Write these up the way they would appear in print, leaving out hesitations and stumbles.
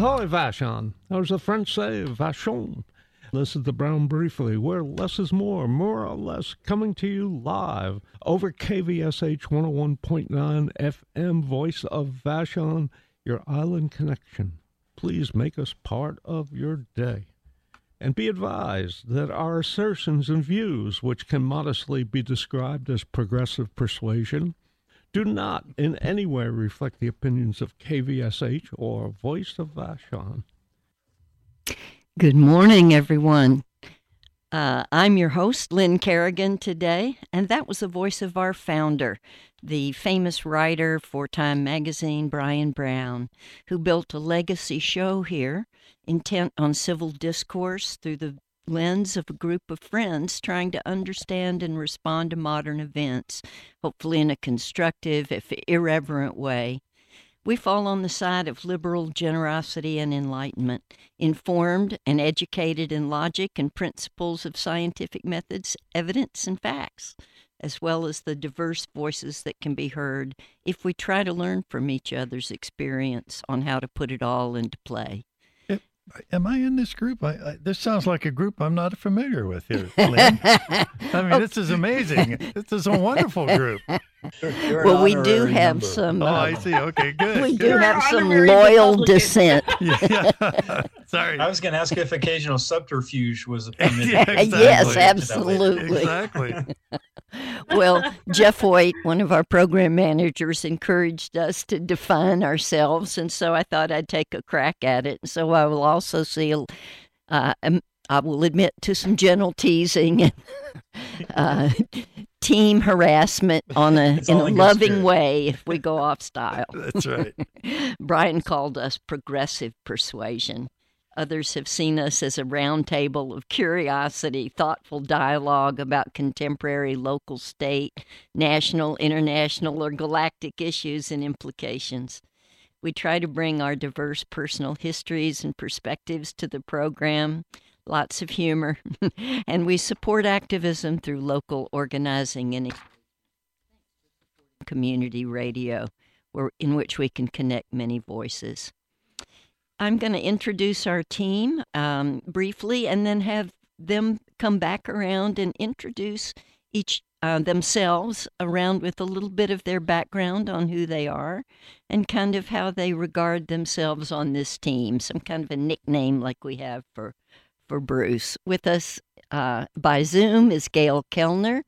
Ahoy, Vashon. Or as the French say, Vachon. This is the Brown Briefly, where less is more or less, coming to you live over KVSH 101.9 FM, voice of Vashon, your island connection. Please make us part of your day. And be advised that our assertions and views, which can modestly be described as progressive persuasion, do not in any way reflect the opinions of KVSH or Voice of Vashon. Good morning, everyone. I'm your host, Lynn Kerrigan, today, and that was the voice of our founder, the famous writer for Time Magazine, Brian Brown, who built a legacy show here, intent on civil discourse through the lens of a group of friends trying to understand and respond to modern events, hopefully in a constructive, if irreverent way. We fall on the side of liberal generosity and enlightenment, informed and educated in logic and principles of scientific methods, evidence, and facts, as well as the diverse voices that can be heard if we try to learn from each other's experience on how to put it all into play. Am I in this group? This sounds like a group I'm not familiar with here, Lynn. I mean, this is amazing. This is a wonderful group. Well, we do have member. some. I see. Okay, good. We good. do have some loyal dissent. Yeah. Sorry. I was going to ask if occasional subterfuge was permitted. Yeah, exactly. Yes, absolutely. Exactly. Well, Jeff White, one of our program managers, encouraged us to define ourselves, and so I thought I'd take a crack at it. So I will also see, I will admit to some gentle teasing and team harassment in a loving way if we go off style. That's right. Brian called us progressive persuasion. Others have seen us as a round table of curiosity, thoughtful dialogue about contemporary, local, state, national, international, or galactic issues and implications. We try to bring our diverse personal histories and perspectives to the program, lots of humor, and we support activism through local organizing and community radio, in which we can connect many voices. I'm going to introduce our team briefly and then have them come back around and introduce each themselves around with a little bit of their background on who they are and kind of how they regard themselves on this team, some kind of a nickname like we have for Bruce. With us by Zoom is Gail Kellner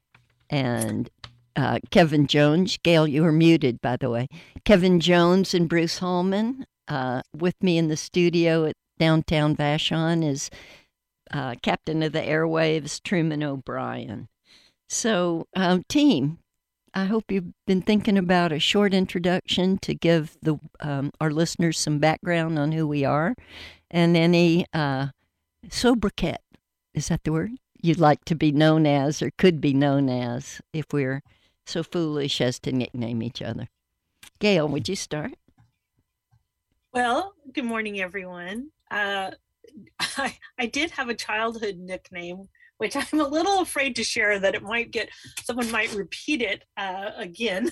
and Kevin Jones. Gail, you are muted, by the way. Kevin Jones and Bruce Hallman. With me in the studio at downtown Vashon is Captain of the Airwaves, Truman O'Brien. So, team, I hope you've been thinking about a short introduction to give our listeners some background on who we are, and any sobriquet, is that the word, you'd like to be known as or could be known as if we're so foolish as to nickname each other. Gail, would you start? Well, good morning, everyone. I did have a childhood nickname, which I'm a little afraid to share, that someone might repeat it again.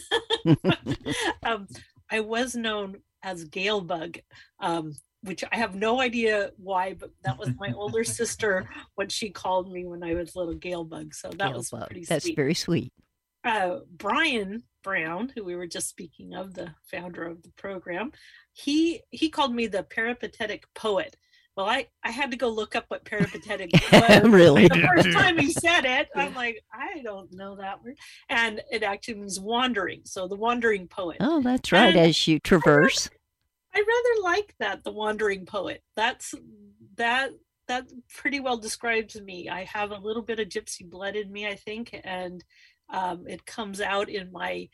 I was known as Gailbug, which I have no idea why, but that was my older sister, what she called me when I was little, Gailbug. So that was pretty sweet. That's very sweet. Brian Brown, who we were just speaking of, the founder of the program, he called me the peripatetic poet. Well, I had to go look up what peripatetic was. Really? The first time he said it, I'm like, I don't know that word. And it actually means wandering. So the wandering poet. Oh, that's right. And as you traverse. I rather like that, the wandering poet. That pretty well describes me. I have a little bit of gypsy blood in me, I think, and it comes out in my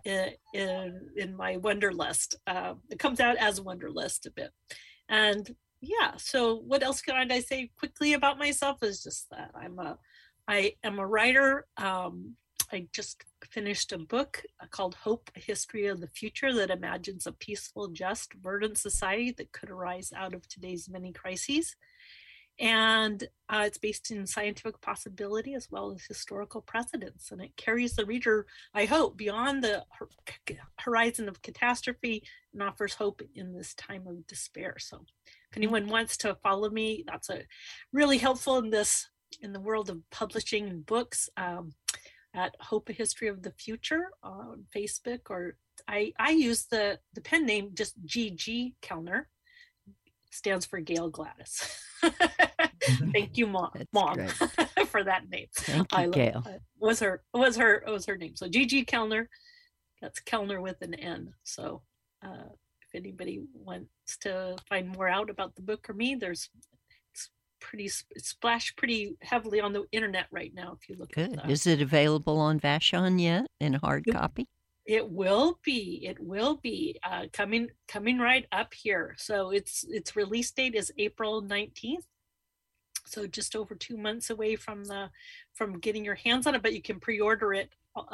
wanderlust. It comes out as wanderlust a bit. And yeah, so what else can I say quickly about myself is just that I am a writer. I just finished a book called Hope, A History of the Future, that imagines a peaceful, just, verdant society that could arise out of today's many crises. And it's based in scientific possibility as well as historical precedents. And it carries the reader, I hope, beyond the horizon of catastrophe and offers hope in this time of despair. So if anyone wants to follow me, that's really helpful in the world of publishing and books, at Hope, A History of the Future on Facebook, or I use the pen name just GG Kellner. Stands for Gail Gladys. Thank you, Mom, for that name. Thank you, Gail. Was her name. So GG Kellner. That's Kellner with an N. So if anybody wants to find more out about the book or me, it's splashed pretty heavily on the internet right now. If you look Good. at that. Is it available on Vashon yet in hard copy? It will be coming right up here. So its release date is April 19th. So just over 2 months away from getting your hands on it, but you can pre-order it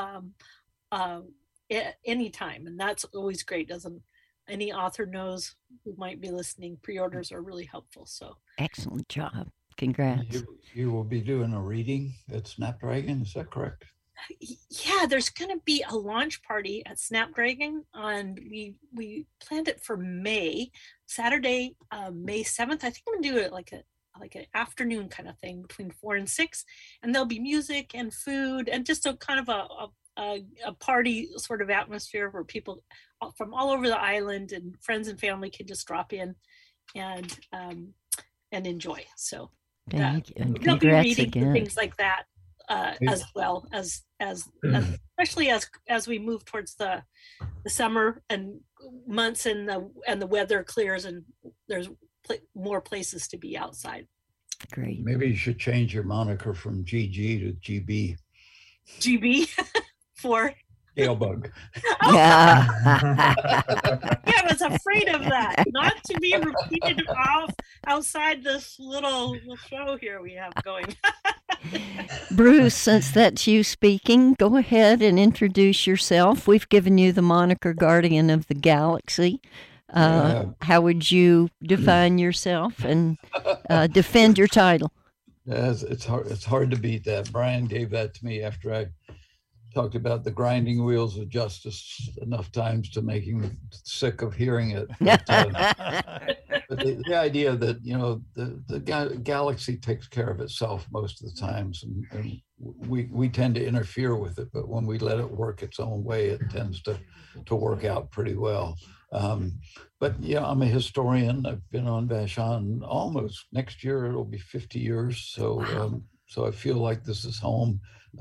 anytime, and that's always great. Any author knows who might be listening, pre-orders are really helpful. So excellent job. Congrats. You will be doing a reading at Snapdragon, is that correct? Yeah, there's going to be a launch party at Snapdragon, and we planned it for Saturday, May 7th. I think I'm going to do it like an afternoon kind of thing between 4 and 6, and there'll be music and food and just a kind of a party sort of atmosphere where people from all over the island and friends and family can just drop in and enjoy. So thank you. And they'll be congrats reading again. things like that. As well as especially as we move towards the summer and months and the weather clears and there's more places to be outside. Great. Maybe you should change your moniker from GG to GB. GB for Gailbug. Yeah. Yeah, I was afraid of that. Not to be repeated outside this little show here we have going. Bruce, since that's you speaking, go ahead and introduce yourself. We've given you the moniker Guardian of the Galaxy. How would you define yourself and defend your title? Yes, it's hard to beat that. Brian gave that to me after I talked about the grinding wheels of justice enough times to make him sick of hearing it. But the idea that, the galaxy takes care of itself most of the times, and we tend to interfere with it, but when we let it work its own way, it tends to work out pretty well. But yeah, I'm a historian. I've been on Vashon almost next year. It'll be 50 years. So, wow. So I feel like this is home.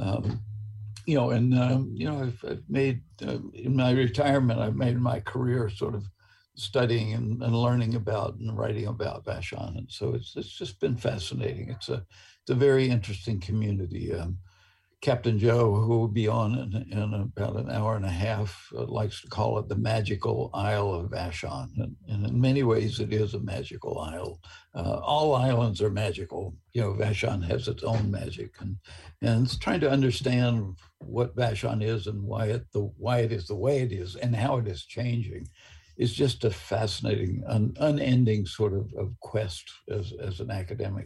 I've made, in my retirement, I've made my career sort of studying and learning about and writing about Vashon. And so it's just been fascinating. It's a very interesting community. Captain Joe, who will be on in about an hour and a half, likes to call it the magical Isle of Vashon. And in many ways, it is a magical isle. All islands are magical. Vashon has its own magic. And it's trying to understand what Vashon is and why it is the way it is and how it is changing is just a fascinating, unending sort of quest as an academic.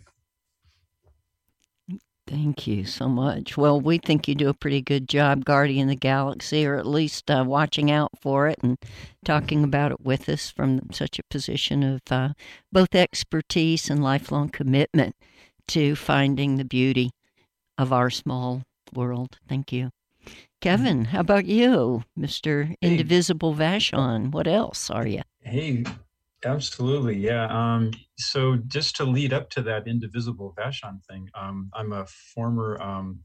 Thank you so much. Well, we think you do a pretty good job guarding the galaxy, or at least watching out for it and talking about it with us from such a position of both expertise and lifelong commitment to finding the beauty of our small world. Thank you. Kevin, how about you, Mr. Indivisible Vashon? What else are you? Hey, absolutely. Yeah. So just to lead up to that Indivisible Vashon thing, I'm a former,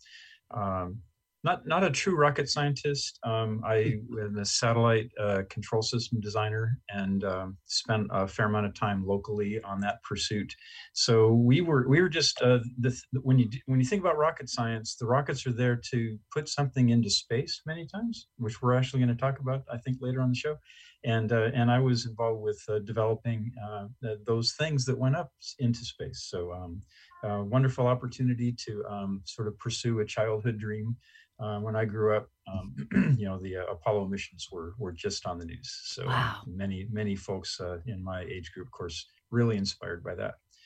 not a true rocket scientist. I was a satellite control system designer and spent a fair amount of time locally on that pursuit. So we were just when you think about rocket science, the rockets are there to put something into space many times, which we're actually going to talk about, I think, later on the show. And I was involved with developing those things that went up into space. So wonderful opportunity to sort of pursue a childhood dream. When I grew up, the Apollo missions were just on the news. So wow. many folks in my age group, of course, really inspired by that.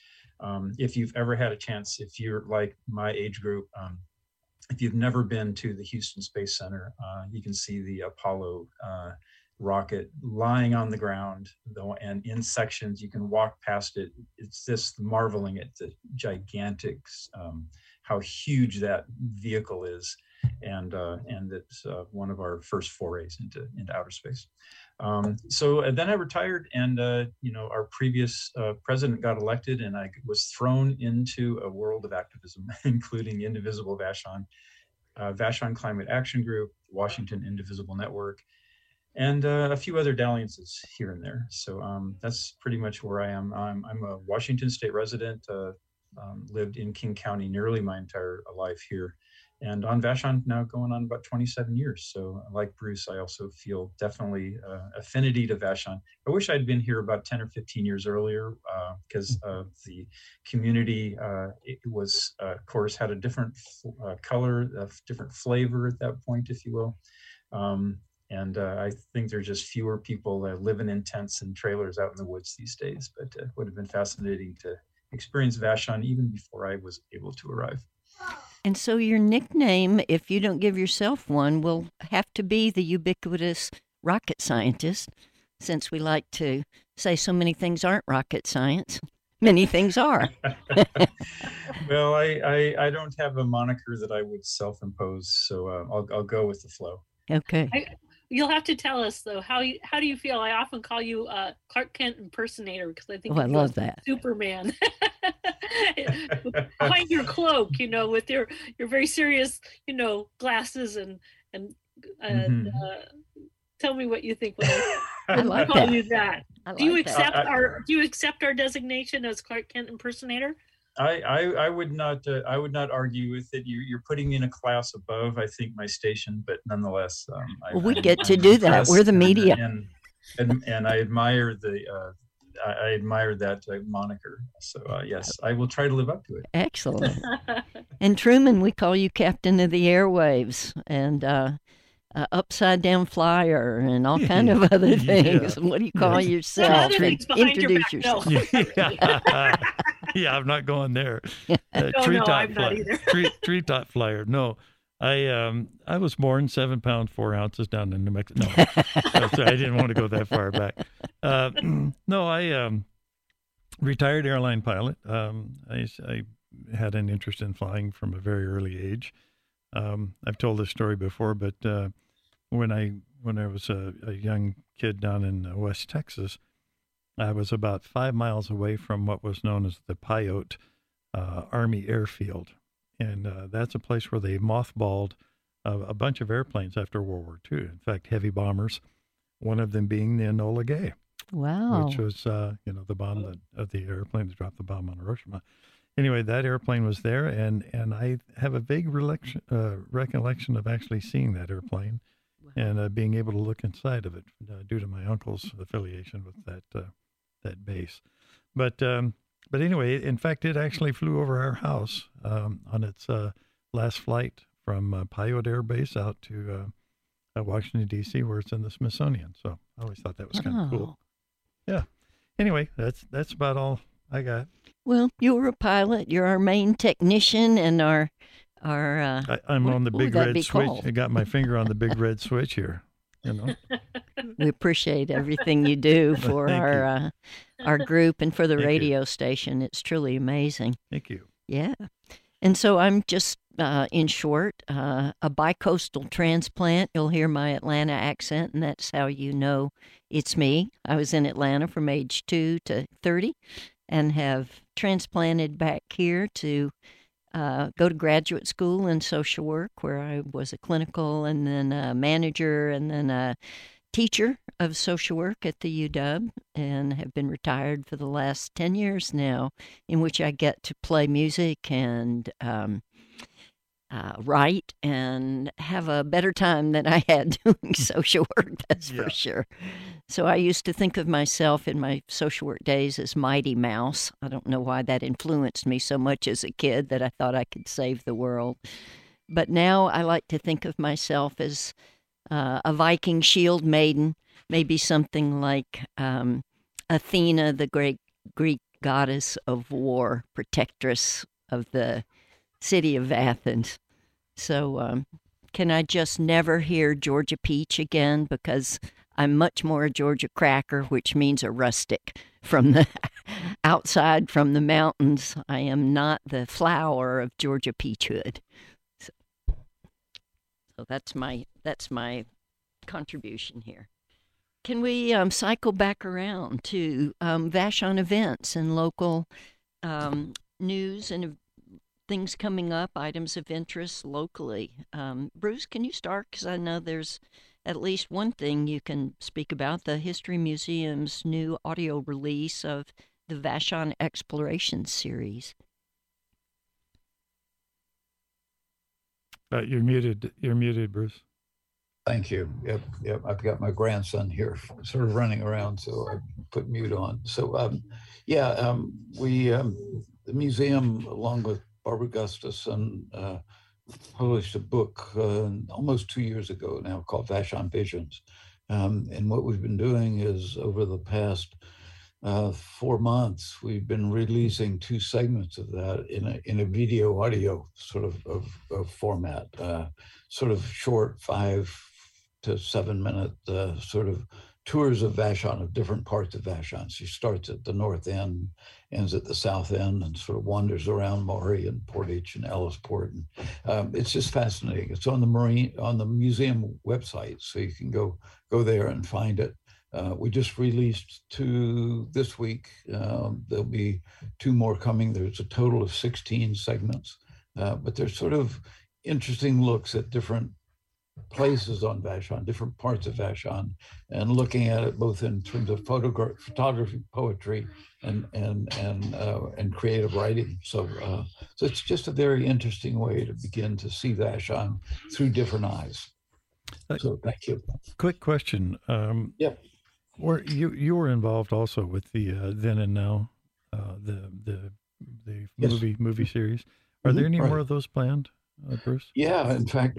If you've ever had a chance, if you're like my age group, if you've never been to the Houston Space Center, you can see the Apollo rocket lying on the ground, though, and in sections. You can walk past it. It's just marveling at the gigantic, how huge that vehicle is, and it's one of our first forays into outer space. So then I retired, and our previous president got elected, and I was thrown into a world of activism, including Indivisible Vashon, Vashon Climate Action Group, Washington Indivisible Network, and a few other dalliances here and there. So that's pretty much where I am. I'm a Washington State resident, lived in King County nearly my entire life here, and on Vashon now going on about 27 years. So like Bruce, I also feel definitely affinity to Vashon. I wish I'd been here about 10 or 15 years earlier, because the community, it was, of course, had a different color, a different flavor at that point, if you will. And I think there's just fewer people living in tents and trailers out in the woods these days, but it would have been fascinating to experience Vashon even before I was able to arrive. And so your nickname, if you don't give yourself one, will have to be the ubiquitous rocket scientist, since we like to say so many things aren't rocket science. Many things are. Well, I don't have a moniker that I would self-impose, so I'll go with the flow. Okay. You'll have to tell us, though, how do you feel? I often call you Clark Kent impersonator, because I think I love that. Superman. Behind your cloak, with your very serious, glasses and tell me what you think when I like call that. you that. Like do you accept our designation as Clark Kent impersonator? I would not argue with it. You're putting me in a class above, I think, my station, but nonetheless, we get to do that. We're the media, and I admire that moniker. So yes, I will try to live up to it. Excellent. And Truman, we call you Captain of the Airwaves, and upside down flyer, and all kind of other things. Yeah. What do you call yourself? Introduce yourself. Yeah, I'm not going there. I'm not either. Treetop flyer. No, I was born 7 pounds 4 ounces down in New Mexico. No, I didn't want to go that far back. No, I retired airline pilot. I had an interest in flying from a very early age. I've told this story before, but when I was a young kid down in West Texas, I was about 5 miles away from what was known as the Pyote Army Airfield. And that's a place where they mothballed a bunch of airplanes after World War II. In fact, heavy bombers, one of them being the Enola Gay. Wow. Which was, the bomb of the airplane that dropped the bomb on Hiroshima. Anyway, that airplane was there, and I have a vague recollection of actually seeing that airplane. Wow. And being able to look inside of it due to my uncle's affiliation with that base. But anyway, in fact, it actually flew over our house on its last flight from Pyote Air Base out to Washington, D.C., where it's in the Smithsonian. So I always thought that was kind of cool. Yeah. Anyway, that's about all I got. Well, you were a pilot. You're our main technician, and I'm on the big red switch. I got my finger on the big red switch here. We appreciate everything you do for our group and for the radio station. It's truly amazing. Thank you. Yeah. And so I'm just, in short, a bicoastal transplant. You'll hear my Atlanta accent, and that's how you know it's me. I was in Atlanta from age 2 to 30 and have transplanted back here to go to graduate school in social work, where I was a clinical and then a manager and then a teacher of social work at the UW, and have been retired for the last 10 years now, in which I get to play music and write and have a better time than I had doing social work, that's for sure. So I used to think of myself in my social work days as Mighty Mouse. I don't know why that influenced me so much as a kid, that I thought I could save the world. But now I like to think of myself as a Viking shield maiden, maybe something like Athena, the great Greek goddess of war, protectress of the city of Athens. So can I just never hear Georgia peach again? Because I'm much more a Georgia cracker, which means a rustic from the outside from the mountains. I am not the flower of Georgia peachhood. So that's my contribution here. Can we cycle back around to Vashon events and local news and things coming up, items of interest locally? Bruce, can you start? Because I know there's at least one thing you can speak about, the History Museum's new audio release of the Vashon Exploration Series. You're muted, Bruce. Thank you. Yep. I've got my grandson here sort of running around, so I put mute on. So, the museum, along with Barbara Gustafson, published a book almost 2 years ago now called Vashon Visions. And what we've been doing is over the past 4 months, we've been releasing 2 segments of that in a video audio sort of format, sort of short 5 to 7 minute sort of tours of Vashon, of different parts of Vashon. She starts at the north end, ends at the south end, and sort of wanders around Maury and Portage and Ellisport. And it's just fascinating. It's on the museum website, so you can go there and find it. We just released 2 this week. There'll be 2 more coming. There's a total of 16 segments, but they're sort of interesting looks at different places on Vashon, different parts of Vashon, and looking at it both in terms of photography, poetry, and creative writing. So it's just a very interesting way to begin to see Vashon through different eyes. So thank you. Quick question. Yep. Were you were involved also with the Then and Now, the Yes. movie series? Are there any Right. more of those planned, Bruce? Yeah, in fact,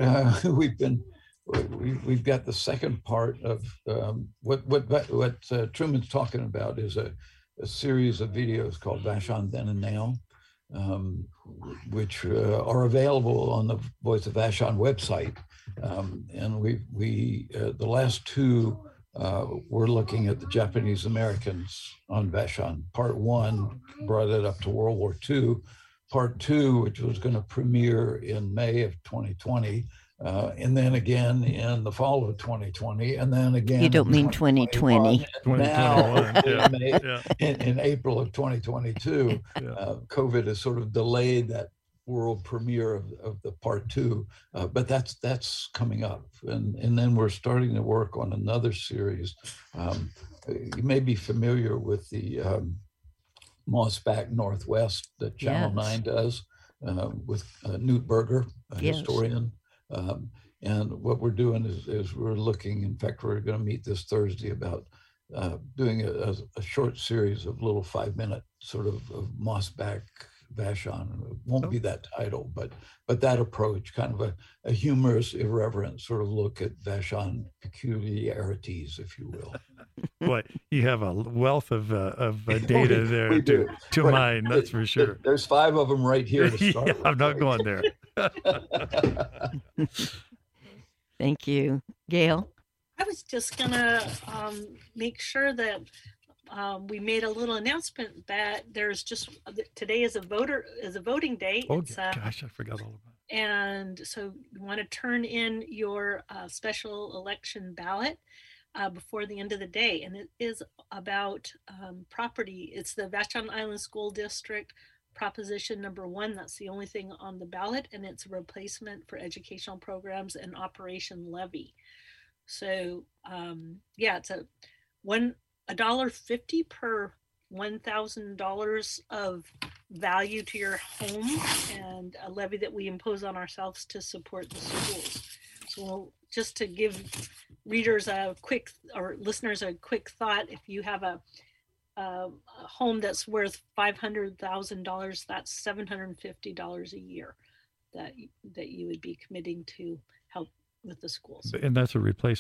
we've got the second part of what Truman's talking about is a series of videos called Vashon Then and Now, which are available on the Voice of Vashon website, and we the last 2. We're looking at the Japanese Americans on Vashon. Part 1 brought it up to World War II. Part 2, which was going to premiere in May of 2020, and then again in the fall of 2020, and then again. You don't mean 2020. 2021. In April of 2022, COVID has sort of delayed that world premiere of the part 2, but that's coming up, and then we're starting to work on another series. You may be familiar with the Mossback Northwest that Channel 9 does with Newt Berger, a historian. And what we're doing is we're looking, in fact, we're going to meet this Thursday about doing a short series of little 5-minute sort of Mossback Vashon. It won't be that title, but that approach, kind of a humorous, irreverent sort of look at Vashon peculiarities, if you will. Boy, you have a wealth of data there to mine, that's for sure. There's 5 of them right here to start with. I'm not going there. Thank you. Gail? I was just gonna make sure that we made a little announcement that there's just today is a voting day. Oh gosh, I forgot all about it. And so you want to turn in your special election ballot before the end of the day, and it is about property. It's the Vashon Island School District Proposition number 1. That's the only thing on the ballot, and it's a replacement for educational programs and Operation Levy. So it's $1.50 per $1,000 of value to your home, and a levy that we impose on ourselves to support the schools. So just to give readers listeners a quick thought, if you have a home that's worth $500,000, that's $750 a year that you would be committing to help with the schools. And that's a replacement.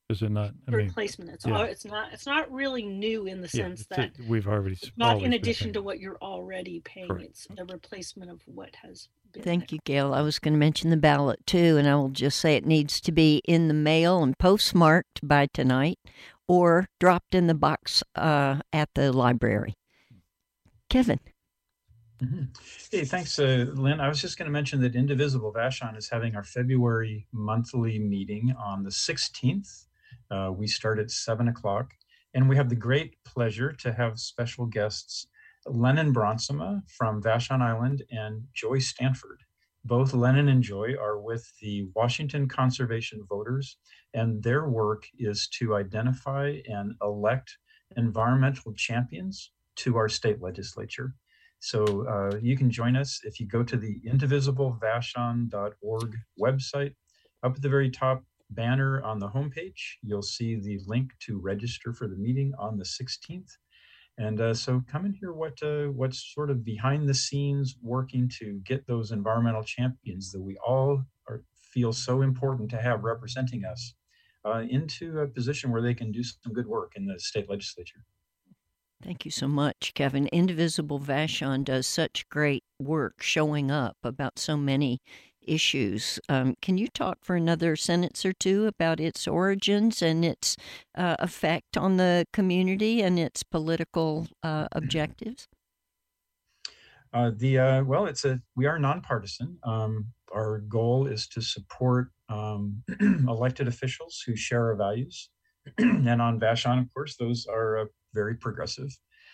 Is it not? I mean, replacement. It's yeah. it's not really new in the sense that we've already it's not always in been addition paying. to what you're already paying. Correct. It's a replacement of what has been. Thank you, Gail. I was going to mention the ballot too, and I will just say it needs to be in the mail and postmarked by tonight or dropped in the box at the library. Kevin. Mm-hmm. Hey, thanks, Lynn. I was just going to mention that Indivisible Vashon is having our February monthly meeting on the 16th. We start at 7 o'clock, and we have the great pleasure to have special guests, Lennon Bronsema from Vashon Island and Joy Stanford. Both Lennon and Joy are with the Washington Conservation Voters, and their work is to identify and elect environmental champions to our state legislature. So you can join us if you go to the indivisiblevashon.org website. Up at the very top banner on the homepage, you'll see the link to register for the meeting on the 16th. And so come and hear what's sort of behind the scenes working to get those environmental champions that we all feel so important to have representing us into a position where they can do some good work in the state legislature. Thank you so much, Kevin. Indivisible Vashon does such great work showing up about so many issues. Can you talk for another sentence or two about its origins and its effect on the community and its political objectives? We are nonpartisan. Our goal is to support elected officials who share our values. And on Vashon, of course, those are very progressive.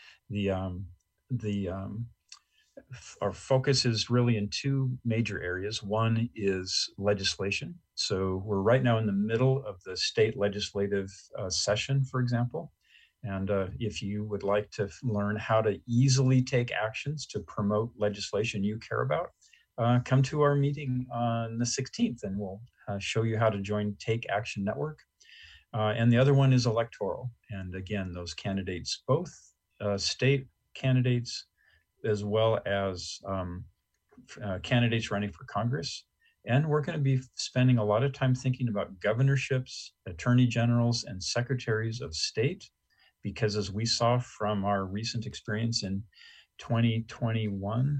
Our focus is really in two major areas. One is legislation. So we're right now in the middle of the state legislative session, for example. And if you would like to learn how to easily take actions to promote legislation you care about, come to our meeting on the 16th, and we'll show you how to join Take Action Network. And the other one is electoral. And again, those candidates, both state candidates, as well as candidates running for Congress. And we're going to be spending a lot of time thinking about governorships, attorney generals, and secretaries of state, because as we saw from our recent experience in 2021,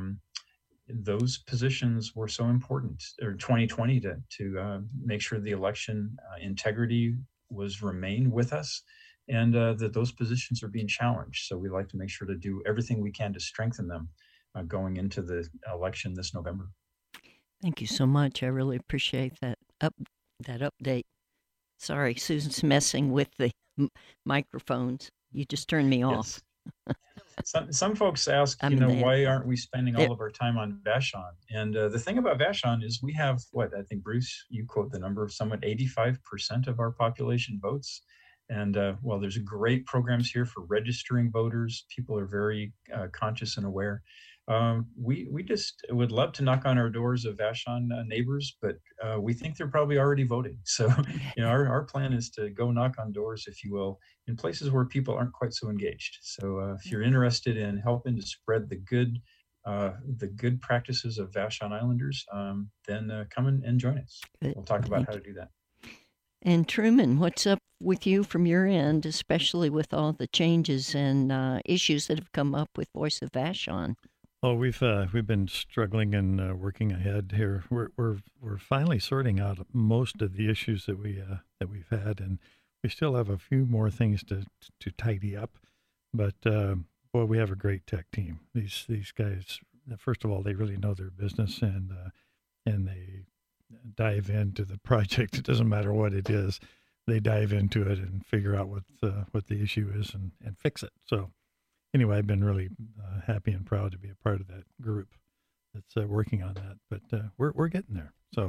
those positions were so important, or 2020, to make sure the election integrity was remained with us, and that those positions are being challenged. So we like to make sure to do everything we can to strengthen them going into the election this November. Thank you so much. I really appreciate that update. Sorry, Susan's messing with the microphones. You just turned me off. Yes. Some folks ask, why aren't we spending all of our time on Vashon? And the thing about Vashon is we have, I think, Bruce, you quote the number of somewhat 85% of our population votes. And there's great programs here for registering voters. People are very conscious and aware. We just would love to knock on our doors of Vashon neighbors, but we think they're probably already voting. So, our plan is to go knock on doors, if you will, in places where people aren't quite so engaged. So if you're interested in helping to spread the good practices of Vashon Islanders, then come and join us. We'll talk about how to do that. And Truman, what's up with you from your end, especially with all the changes and issues that have come up with Voice of Vashon? Oh, we've been struggling and working ahead here. We're finally sorting out most of the issues that we've had, and we still have a few more things to tidy up. But we have a great tech team. These guys, first of all, they really know their business, and they dive into the project. It doesn't matter what it is; they dive into it and figure out what the issue is and fix it. So. Anyway, I've been really happy and proud to be a part of that group that's working on that. But we're getting there. So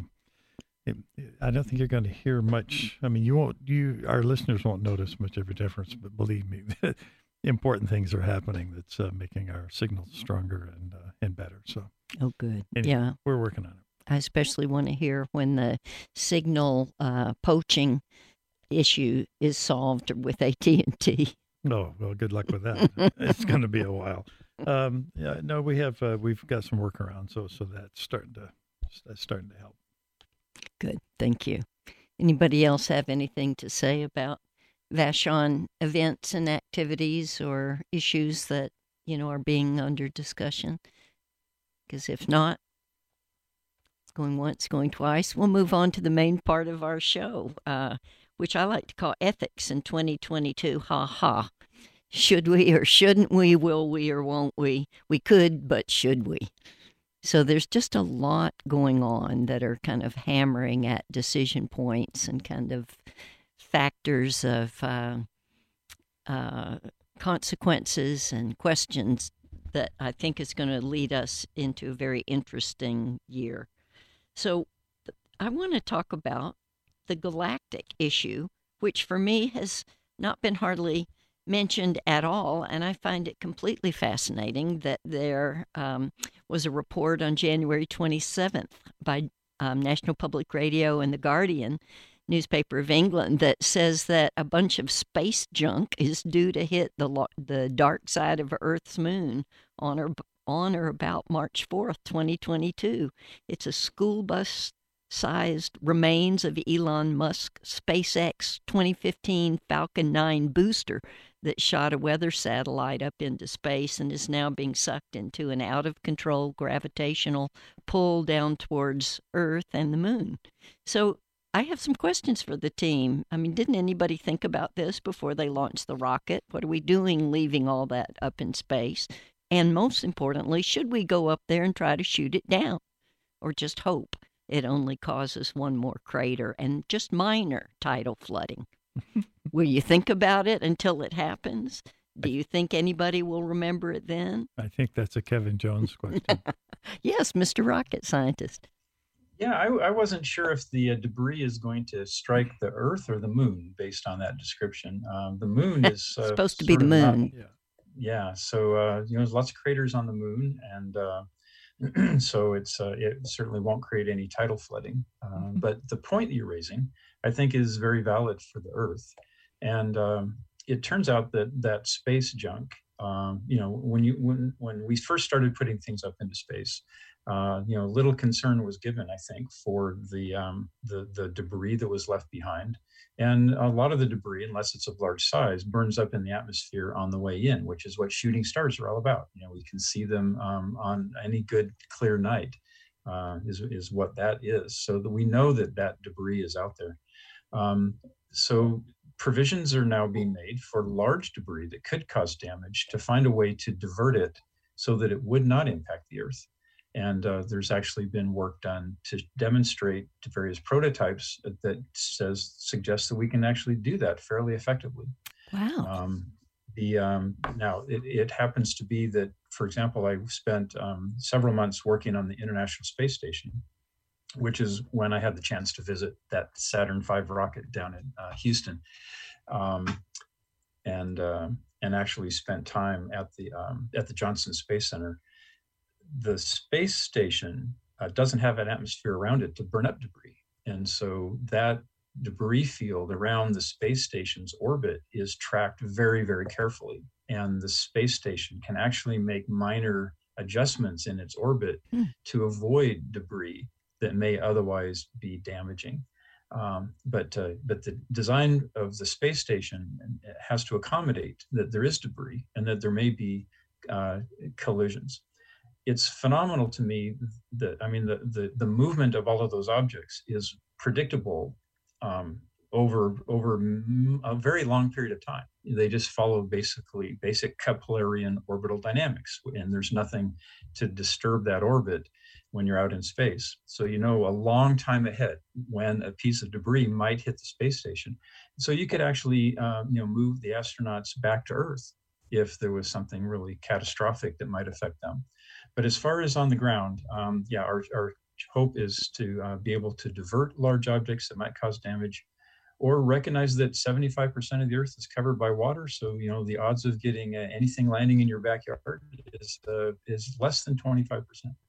I don't think you're going to hear much. I mean, our listeners won't notice much of a difference. But believe me, important things are happening that's making our signals stronger and better. So good. Anyway, yeah, we're working on it. I especially want to hear when the signal poaching issue is solved with AT&T. Oh, well, good luck with that. It's going to be a while. We've got some workarounds, so that's starting to help. Good, thank you. Anybody else have anything to say about Vashon events and activities or issues that, are being under discussion? Because if not, it's going once, going twice. We'll move on to the main part of our show, which I like to call Ethics in 2022. Ha ha. Should we or shouldn't we? Will we or won't we? We could, but should we? So there's just a lot going on that are kind of hammering at decision points and kind of factors of consequences and questions that I think is going to lead us into a very interesting year. So I want to talk about the galactic issue, which for me has not been hardly mentioned at all, and I find it completely fascinating that there was a report on January 27th by National Public Radio and The Guardian newspaper of England that says that a bunch of space junk is due to hit the dark side of Earth's moon on or about March 4th, 2022. It's a school bus-sized remains of Elon Musk's SpaceX 2015 Falcon 9 booster that shot a weather satellite up into space and is now being sucked into an out-of-control gravitational pull down towards Earth and the moon. So I have some questions for the team. I mean, didn't anybody think about this before they launched the rocket? What are we doing leaving all that up in space? And most importantly, should we go up there and try to shoot it down? Or just hope it only causes one more crater and just minor tidal flooding? Will you think about it until it happens? Do you think anybody will remember it then? I think that's a Kevin Jones question. Yes, Mr. Rocket Scientist. Yeah, I wasn't sure if the debris is going to strike the Earth or the moon based on that description. The moon is supposed to be the moon. Yeah, so there's lots of craters on the moon, and so it certainly won't create any tidal flooding. But the point that you're raising, I think, is very valid for the Earth, and it turns out that space junk, when we first started putting things up into space, little concern was given, I think, for the debris that was left behind. And a lot of the debris, unless it's of large size, burns up in the atmosphere on the way in, which is what shooting stars are all about. We can see them on any good, clear night, is what that is. So that we know that debris is out there. So provisions are now being made for large debris that could cause damage to find a way to divert it so that it would not impact the Earth. And there's actually been work done to demonstrate to various prototypes that suggests that we can actually do that fairly effectively. Wow. Now, it happens to be that, for example, I spent several months working on the International Space Station, which is when I had the chance to visit that Saturn V rocket down in Houston, and actually spent time at the Johnson Space Center. The space station doesn't have an atmosphere around it to burn up debris. And so that debris field around the space station's orbit is tracked very, very carefully. And the space station can actually make minor adjustments in its orbit to avoid debris that may otherwise be damaging. But the design of the space station has to accommodate that there is debris and that there may be collisions. It's phenomenal to me that, the movement of all of those objects is predictable over a very long period of time. They just follow basic Keplerian orbital dynamics, and there's nothing to disturb that orbit when you're out in space. So a long time ahead when a piece of debris might hit the space station. So you could actually move the astronauts back to Earth if there was something really catastrophic that might affect them. But as far as on the ground, our hope is to be able to divert large objects that might cause damage, or recognize that 75% of the Earth is covered by water. So, the odds of getting anything landing in your backyard is less than 25%.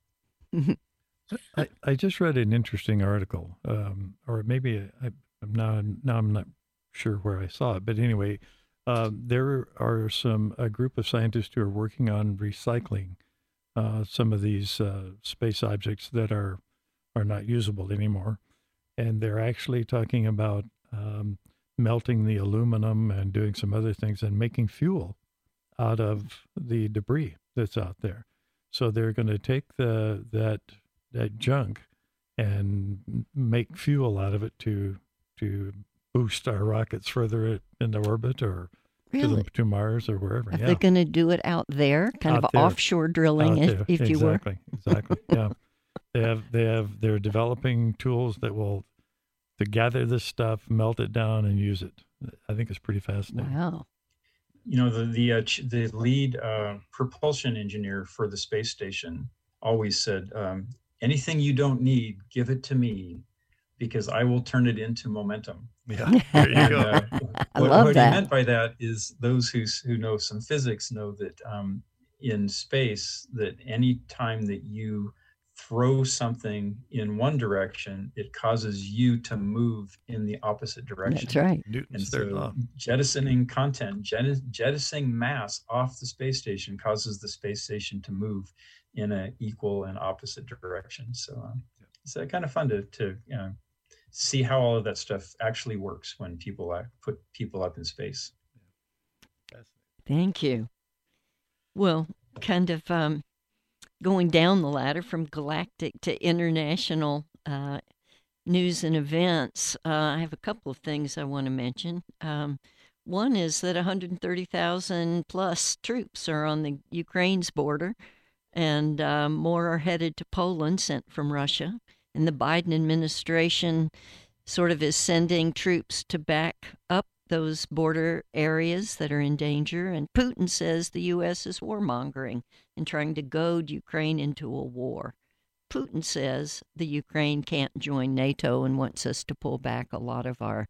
I just read an interesting article, or maybe I'm not sure where I saw it, but anyway, there are a group of scientists who are working on recycling some of these space objects that are not usable anymore, and they're actually talking about melting the aluminum and doing some other things and making fuel out of the debris that's out there. So they're going to take that junk and make fuel out of it to boost our rockets further into orbit or Really? to Mars or wherever. Are they going to do it out there, kind Out of there. offshore drilling, if you were? Exactly. Yeah, they're developing tools that will to gather this stuff, melt it down, and use it. I think it's pretty fascinating. Wow. You know, the lead propulsion engineer for the space station always said, anything you don't need, give it to me, because I will turn it into momentum. Yeah, there you go. I love what that. he meant by that is those who know some physics know that in space, that any time that you throw something in one direction, it causes you to move in the opposite direction. That's right. And Newton's third law. so jettisoning content, jettisoning mass off the space station causes the space station to move in an equal and opposite direction. So it's kind of fun to see how all of that stuff actually works when people put people up in space. Thank you. Well, kind of going down the ladder from galactic to international news and events, I have a couple of things I want to mention. One is that 130,000 plus troops are on the Ukraine's border, and more are headed to Poland, sent from Russia. And the Biden administration sort of is sending troops to back up those border areas that are in danger. And Putin says the U.S. is warmongering and trying to goad Ukraine into a war. Putin says the Ukraine can't join NATO and wants us to pull back a lot of our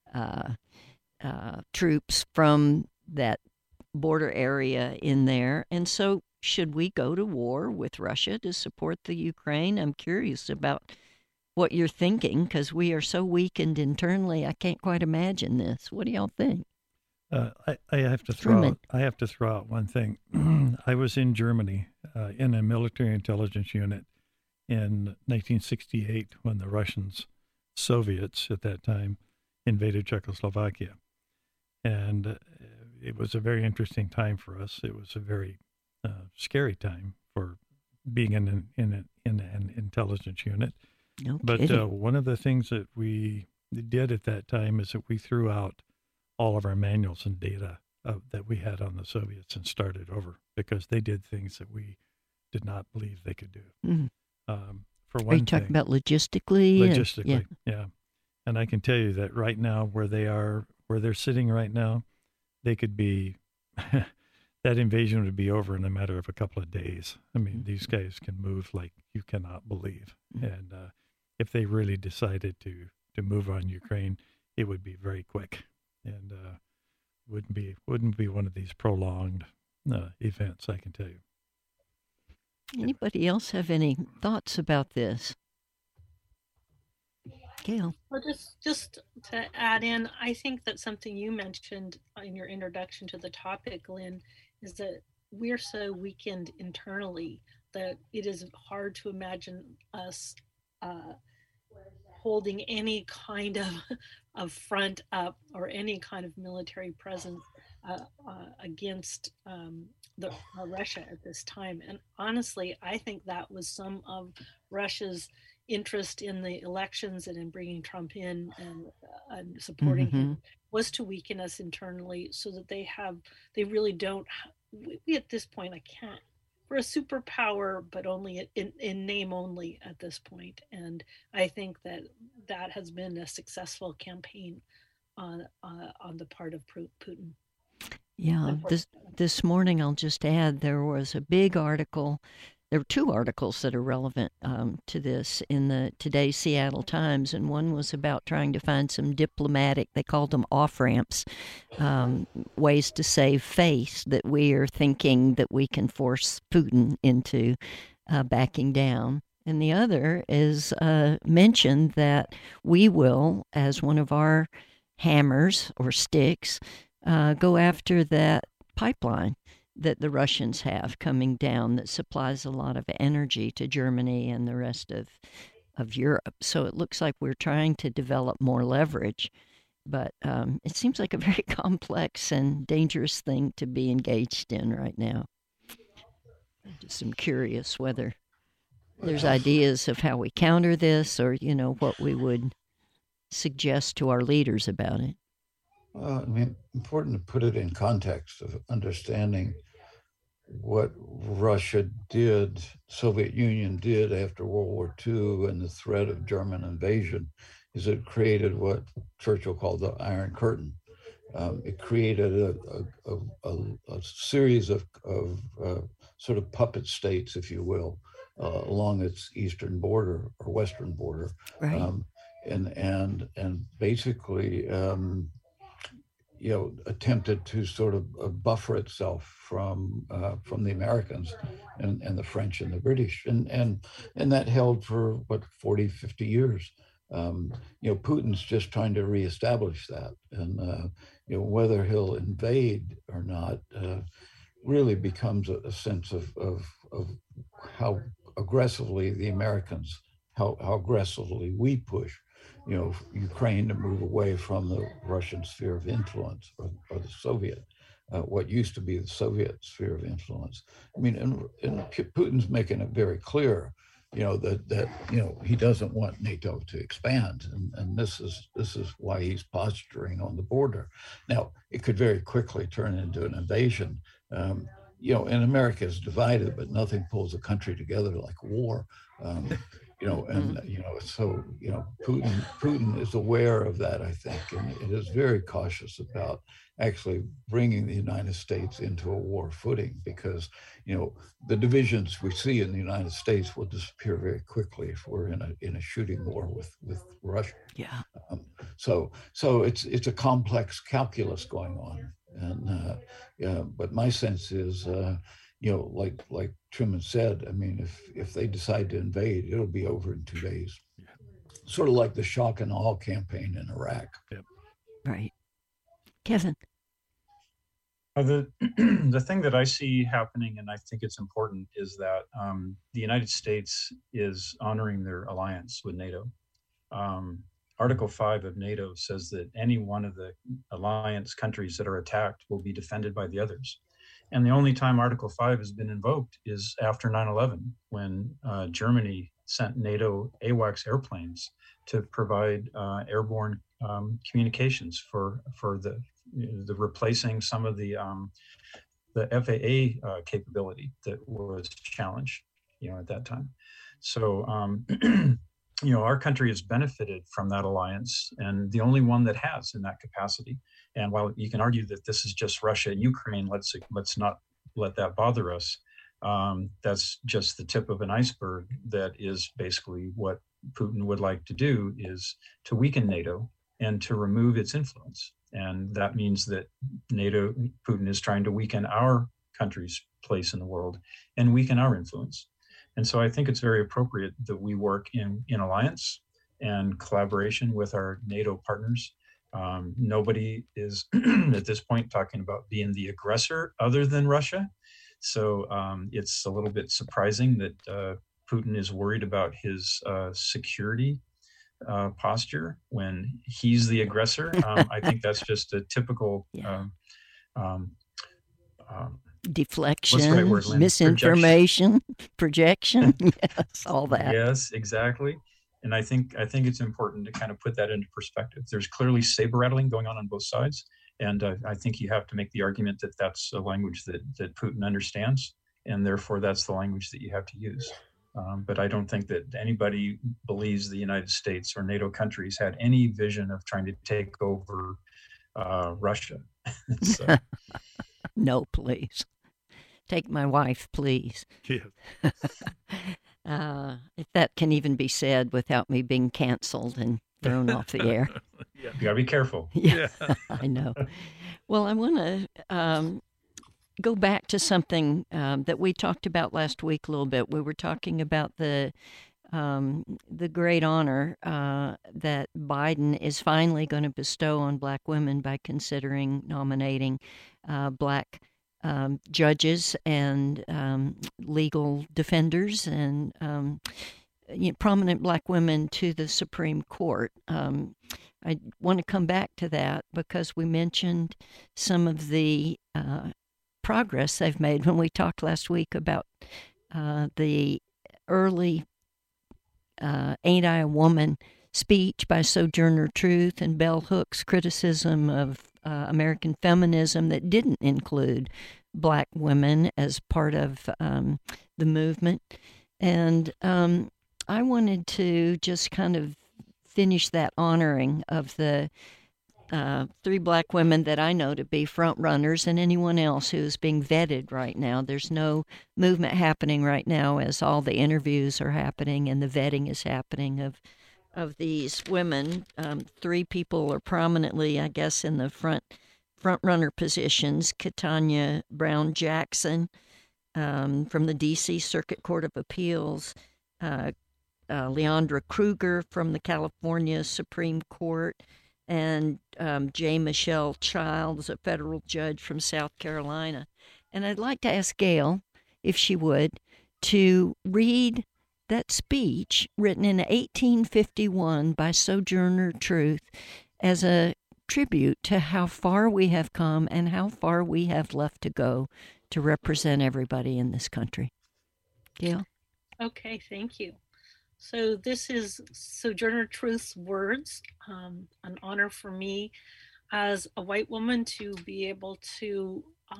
troops from that border area in there. And so should we go to war with Russia to support the Ukraine? I'm curious about what you're thinking, because we are so weakened internally. I can't quite imagine this. What do y'all think? I have to throw out one thing. I was in Germany in a military intelligence unit in 1968 when the Soviets at that time invaded Czechoslovakia, and it was a very interesting time for us. It was a very scary time for being in an intelligence unit. No But kidding. one of the things that we did at that time is that we threw out all of our manuals and data that we had on the Soviets and started over, because they did things that we did not believe they could do. Mhm. For Are one you talking thing, about logistically? logistically, yeah. And I can tell you that right now, where they're sitting right now, they could be that invasion would be over in a matter of a couple of days. I mean, these guys can move like you cannot believe. And if they really decided to move on Ukraine, it would be very quick, and wouldn't be one of these prolonged events, I can tell you. Anybody else have any thoughts about this? Gail? Well, just to add in, I think that something you mentioned in your introduction to the topic, Lynn, is that we're so weakened internally that it is hard to imagine us holding any kind of front up or any kind of military presence against Russia at this time. And honestly, I think that was some of Russia's interest in the elections and in bringing Trump in and supporting him, was to weaken us internally, so that they really don't. We at this point, I can't. We're a superpower, but only in name only at this point. And I think that has been a successful campaign on the part of Putin. Yeah, this morning, I'll just add, there was a big article. There were two articles that are relevant to this in the today's Seattle Times, and one was about trying to find some diplomatic, they called them off-ramps, ways to save face, that we are thinking that we can force Putin into backing down. And the other is mentioned that we will, as one of our hammers or sticks, go after that pipeline that the Russians have coming down that supplies a lot of energy to Germany and the rest of of Europe. So it looks like we're trying to develop more leverage, but it seems like a very complex and dangerous thing to be engaged in right now. Just am curious whether there's ideas of how we counter this, or what we would suggest to our leaders about it. I mean, important to put it in context of understanding what Russia did, Soviet Union did after World War II and the threat of German invasion, is it created what Churchill called the Iron Curtain. It created a series of sort of puppet states, if you will, along its eastern border or western border, right. And basically, attempted to sort of buffer itself from the Americans and the French and the British, and that held for 40, 50 years. Putin's just trying to reestablish that, and whether he'll invade or not really becomes a sense of how aggressively the Americans, how aggressively we push Ukraine to move away from the Russian sphere of influence or the Soviet, what used to be the Soviet sphere of influence. I mean, and Putin's making it very clear, that he doesn't want NATO to expand, and this is why he's posturing on the border. Now, it could very quickly turn into an invasion. And America is divided, but nothing pulls a country together like war. So Putin is aware of that, I think, and it is very cautious about actually bringing the United States into a war footing, because the divisions we see in the United States will disappear very quickly if we're in a shooting war with Russia. Yeah. So it's a complex calculus going on, and but my sense is. Like Truman said, I mean, if they decide to invade, it'll be over in 2 days. Yeah. Sort of like the shock and awe campaign in Iraq. Yep. Right. Kevin. The thing that I see happening, and I think it's important, is that the United States is honoring their alliance with NATO. Article 5 of NATO says that any one of the alliance countries that are attacked will be defended by the others. And the only time Article 5 has been invoked is after 9/11, when Germany sent NATO AWACS airplanes to provide airborne communications for the replacing some of the FAA capability that was challenged, at that time. So, our country has benefited from that alliance, and the only one that has in that capacity. And while you can argue that this is just Russia and Ukraine, let's not let that bother us. That's just the tip of an iceberg. That is basically what Putin would like to do, is to weaken NATO and to remove its influence. And that means that Putin is trying to weaken our country's place in the world and weaken our influence. And so I think it's very appropriate that we work in alliance and collaboration with our NATO partners. Nobody is at this point talking about being the aggressor other than Russia. So it's a little bit surprising that Putin is worried about his security posture when he's the aggressor. I think that's just a typical deflection, what's the right word, Lynn? misinformation, projection. Yes, all that. Yes, exactly. And I think it's important to kind of put that into perspective. There's clearly saber rattling going on both sides. And I think you have to make the argument that that's a language that Putin understands. And therefore, that's the language that you have to use. But I don't think that anybody believes the United States or NATO countries had any vision of trying to take over Russia. So. No, please. Take my wife, please. Yeah. If that can even be said without me being canceled and thrown off the air. Yeah. You gotta be careful. Yeah. I know. Well, I want to go back to something that we talked about last week a little bit. We were talking about the great honor that Biden is finally going to bestow on Black women by considering nominating Black judges and legal defenders and prominent black women to the Supreme Court. I want to come back to that because we mentioned some of the progress they've made when we talked last week about the early Ain't I a Woman speech by Sojourner Truth and Bell Hooks' criticism of American feminism that didn't include black women as part of the movement. And I wanted to just kind of finish that honoring of the 3 black women that I know to be front runners and anyone else who's being vetted right now. There's no movement happening right now as all the interviews are happening and the vetting is happening of these women. 3 people are prominently, I guess, in the front runner positions. Ketanji Brown Jackson from the D.C. Circuit Court of Appeals, Leandra Kruger from the California Supreme Court, and J. Michelle Childs, a federal judge from South Carolina. And I'd like to ask Gail, if she would, to read that speech written in 1851 by Sojourner Truth as a tribute to how far we have come and how far we have left to go to represent everybody in this country. Gail? Okay, thank you. So this is Sojourner Truth's words, an honor for me as a white woman to be able to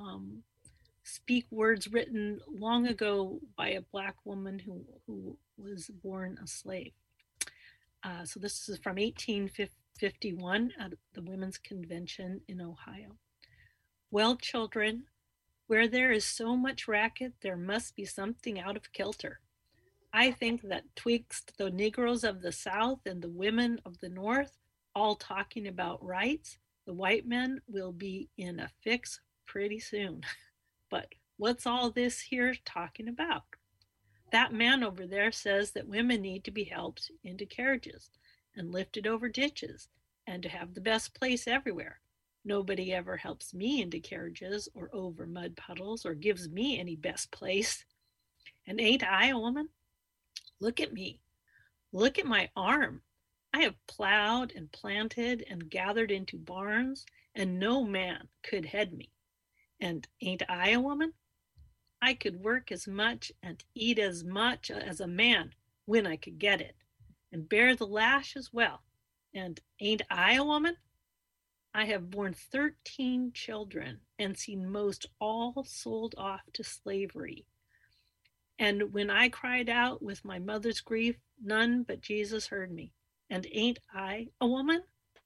speak words written long ago by a black woman who was born a slave. So this is from 1851 at the Women's Convention in Ohio. Well, children, where there is so much racket, there must be something out of kilter. I think that twixt the Negroes of the South and the women of the North all talking about rights, the white men will be in a fix pretty soon. But what's all this here talking about? That man over there says that women need to be helped into carriages and lifted over ditches and to have the best place everywhere. Nobody ever helps me into carriages or over mud puddles or gives me any best place. And ain't I a woman? Look at me. Look at my arm. I have plowed and planted and gathered into barns, and no man could head me. And ain't I a woman? I could work as much and eat as much as a man when I could get it, and bear the lash as well. And ain't I a woman? I have borne 13 children and seen most all sold off to slavery. And when I cried out with my mother's grief, none but Jesus heard me. And ain't I a woman?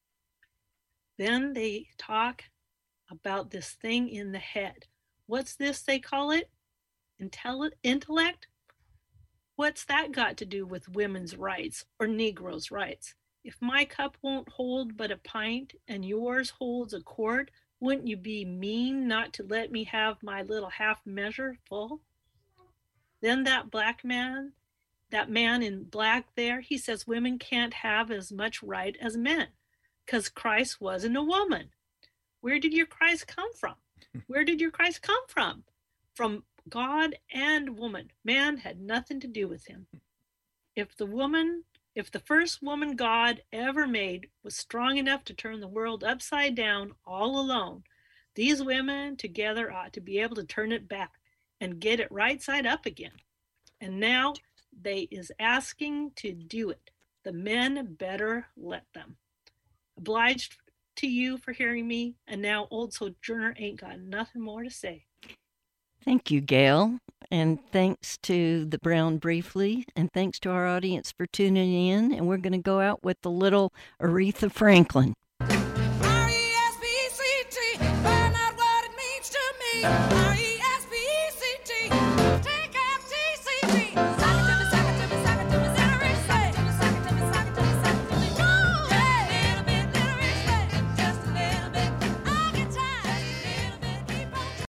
Then they talk about this thing in the head. What's this they call it? Intellect? What's that got to do with women's rights or Negroes' rights? If my cup won't hold but a pint and yours holds a quart, wouldn't you be mean not to let me have my little half measure full? Then that man in black there, he says women can't have as much right as men because Christ wasn't a woman. Where did your Christ come from? Where did your Christ come from? From God and woman. Man had nothing to do with him. If the first woman God ever made was strong enough to turn the world upside down all alone, these women together ought to be able to turn it back and get it right side up again. And now they is asking to do it. The men better let them. Obliged to you for hearing me, and now old Sojourner ain't got nothing more to say. Thank you, Gail, and thanks to the Brown Briefly, and thanks to our audience for tuning in, and we're going to go out with the little Aretha Franklin. R-E-S-P-C-T, find out what it means to me.